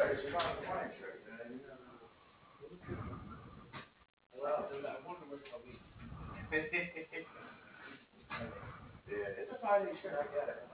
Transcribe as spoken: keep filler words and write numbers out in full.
it's a compliance shirt, man. Well, yeah, it's a five day shirt, I get it.